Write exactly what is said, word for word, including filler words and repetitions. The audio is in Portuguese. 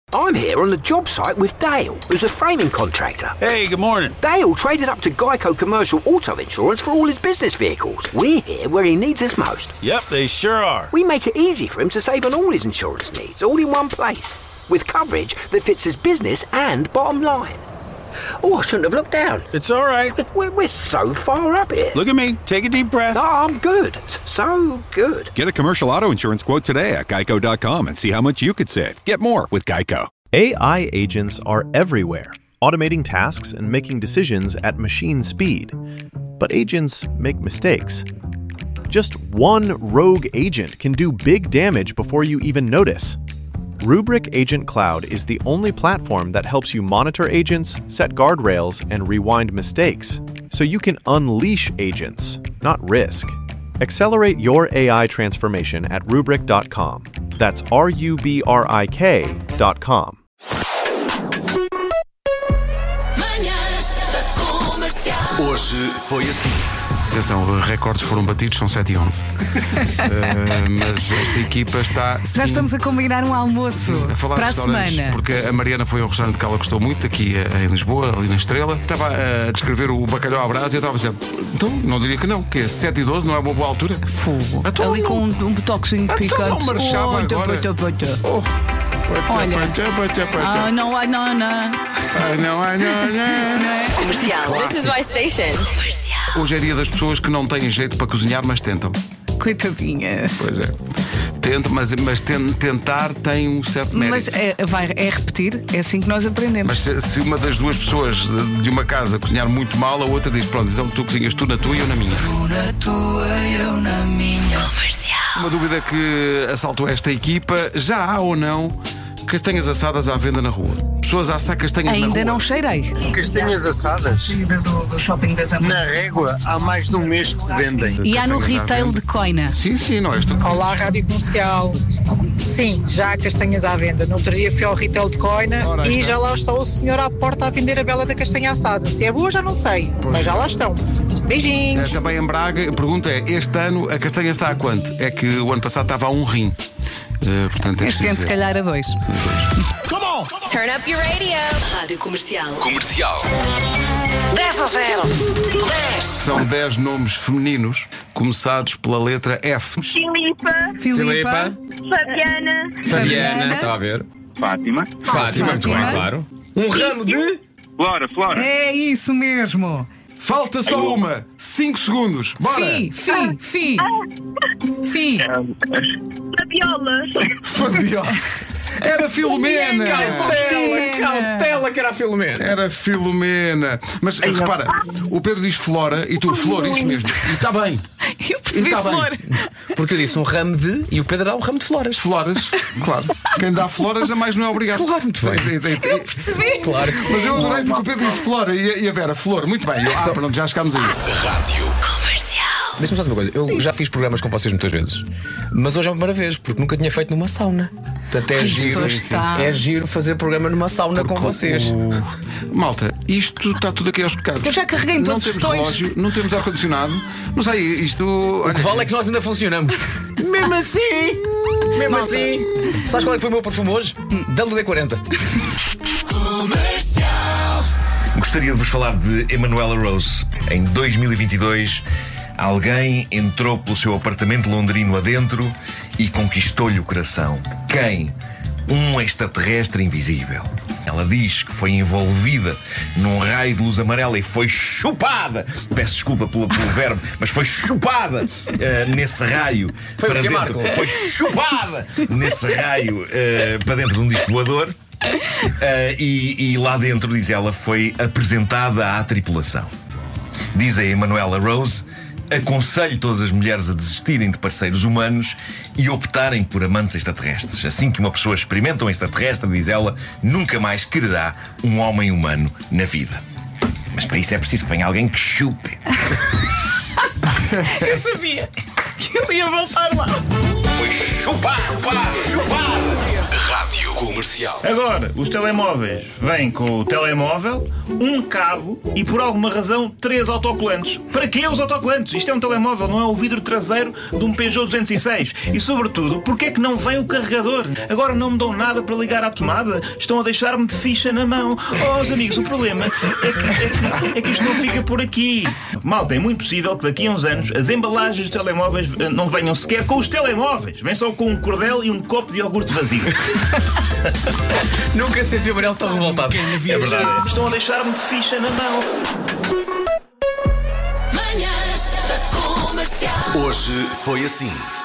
I'm here on the job site with Dale, who's a framing contractor. Hey, good morning. Dale traded up to Geico Commercial Auto Insurance for all his business vehicles. We're here where he needs us most. Yep, they sure are. We make it easy for him to save on all his insurance needs, all in one place, with coverage that fits his business and bottom line. Oh, I shouldn't have looked down. It's all right. We're, we're so far up here. Look at me. Take a deep breath. Oh, I'm good. So good. Get a commercial auto insurance quote today at geico dot com and see how much you could save. Get more with Geico. A I agents are everywhere, automating tasks and making decisions at machine speed. But agents make mistakes. Just one rogue agent can do big damage before you even notice. Rubrik Agent Cloud is the only platform that helps you monitor agents, set guardrails, and rewind mistakes, so you can unleash agents, not risk. Accelerate your A I transformation at rubrik dot com. That's R U B R I K dot com. Hoje foi assim. Atenção, recordes foram batidos, são sete e onze. uh, mas esta equipa está. Já estamos a combinar um almoço a falar para a restaurantes, semana. porque a Mariana foi a um restaurante que ela gostou muito, aqui em Lisboa, ali na Estrela. Estava a descrever o bacalhau à brasa e eu estava a dizer, então não diria que não, que é sete e doze, não é uma boa altura. Fogo. Então, ali não, com um, um toquezinho então picante. não marchava oh, agora. Pata, pata. Oh. Olha. Ah, não, ah, não, não. Ah, não, ah, não, não. Comercial. This is my station. Comercial. Hoje é dia das pessoas que não têm jeito para cozinhar, mas tentam. Coitadinhas. Pois é. Tenta, mas, mas tentar tem um certo mérito. Mas é, vai, é repetir, é assim que nós aprendemos. Mas se, se uma das duas pessoas de, de uma casa cozinhar muito mal, a outra diz, pronto, então tu cozinhas tu na tua e eu na minha. Tu na tua e eu na minha. Comercial. Uma dúvida que assaltou esta equipa, já há ou não castanhas assadas à venda na rua? Pessoas a assar castanhas Ainda na rua? Ainda não cheirei. Castanhas assadas? Do, do shopping das Amas. Na Régua, há mais de um mês que se vendem. E há no retail de Coina. Sim, sim, não é isto. Olá, Rádio Comercial. Sim, já há castanhas à venda. No outro dia fui ao retail de Coina Ora, e está. já lá está o senhor à porta a vender a bela da castanha assada. Se é boa, já não sei, Pois. mas já lá estão. Beijinhos. É, também em Braga, a pergunta é, este ano a castanha está a quanto? É que o ano passado estava a um rim. Uh, portanto, é este ano se calhar a dois. Come on. Turn up your radio. Rádio Comercial. Comercial. dez a zero. dez. São dez nomes femininos começados pela letra F. Filipa. Filipa. Fabiana. Fabiana. Está a ver? Fátima. Fátima, muito bem, claro. Um ramo de. Flora, Flora. É isso mesmo. Falta só uma. cinco segundos. Bora. Fi, fi, fi. Fi. Fabiola. Fabiola. Era Filomena. Cautela, cautela que era a Filomena. Era Filomena. Mas repara, o Pedro diz Flora e tu Flor, isso mesmo. E está bem. Eu percebi tá flor. Porque eu disse um ramo de e o Pedro dá um ramo de floras. Floras, claro. Quem dá floras a mais não é obrigado. Claro, muito bem. Eu percebi. Claro que sim. Mas eu adorei porque o Pedro disse Flora e a Vera Flor. Muito bem. Eu, ah, pronto, já chegámos aí. Rádio Comercial. Deixa-me só dizer uma coisa. Eu já fiz programas com vocês muitas vezes, mas hoje é a primeira vez, porque nunca tinha feito numa sauna. Portanto, é giro, é giro fazer programa numa sauna porque com vocês. O... Malta, isto está tudo aqui aos pecados. Eu já carreguei em todos Não os temos botões. relógio, não temos ar-condicionado. Não sei, isto. O que vale é que nós ainda funcionamos. Mesmo assim, mesmo Malta. assim. Sabes qual é que foi o meu perfume hoje? Da L D quarenta. Gostaria de vos falar de Emanuela Rose. Em dois mil e vinte e dois, alguém entrou pelo seu apartamento londrino adentro e conquistou-lhe o coração. Quem? Um extraterrestre invisível. Ela diz que foi envolvida num raio de luz amarela e foi chupada. Peço desculpa pelo, pelo verbo, mas foi chupada uh, nesse raio foi para o quê, dentro. Marco? Foi chupada nesse raio uh, para dentro de um disco voador. Uh, e, e lá dentro, diz ela, foi apresentada à tripulação. Diz a Emanuela Rose: aconselho todas as mulheres a desistirem de parceiros humanos e optarem por amantes extraterrestres. Assim que uma pessoa experimenta um extraterrestre, diz ela, nunca mais quererá um homem humano na vida. Mas para isso é preciso que venha alguém que chupe. Eu sabia que ele ia voltar lá. Foi chupar, chupar, chupar. Rádio Comercial. Agora, os telemóveis vêm com o telemóvel, um cabo e, por alguma razão, três autocolantes. Para que os autocolantes? Isto é um telemóvel, não é o vidro traseiro de um Peugeot duzentos e seis. E, sobretudo, porquê é que não vem o carregador? Agora não me dão nada para ligar à tomada? Estão a deixar-me de ficha na mão. Oh, os amigos, o problema é que, é, que, é que isto não fica por aqui. Malta, é muito possível que daqui a uns anos as embalagens dos telemóveis não venham sequer com os telemóveis. Vem só com um cordel e um copo de iogurte vazio. Nunca senti o Manel tão revoltado. É verdade. Estão a deixar-me de ficha na mão. Manhãs da Comercial. Hoje foi assim.